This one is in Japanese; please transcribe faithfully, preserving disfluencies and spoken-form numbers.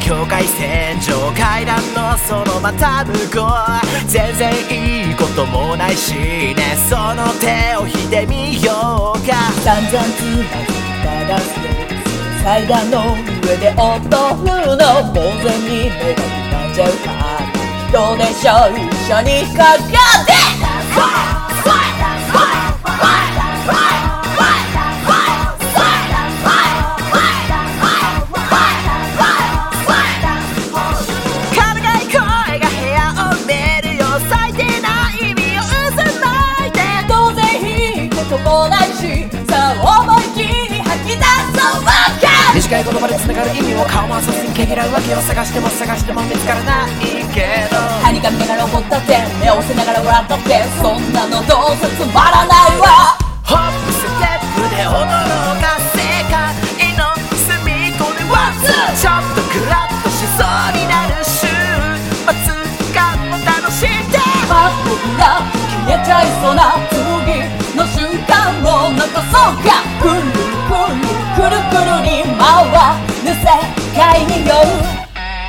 境界線上階段のそのまた向こう、全然いいこともないしね、その手を引いてみようか。 散々つまずいたダンスで階段の上で踊るの、呆然に目がくらんじゃうからどうでしょう、一緒にかかって短い言葉で繋がる意味を顔も遊びに毛嫌うわけを探しても探しても見つからないけど、 はにかみながら怒ったって目を伏せながら笑ったって、そんなのどうせつまらないわ。 ホップステップで驚かせ世界の隅っこでワンツー、ちょっとクラッとしそうになる週末感を楽しんで、 バットが消えちゃいそうな次の瞬間を残そうか。くるくるくるくるに回る世界に酔う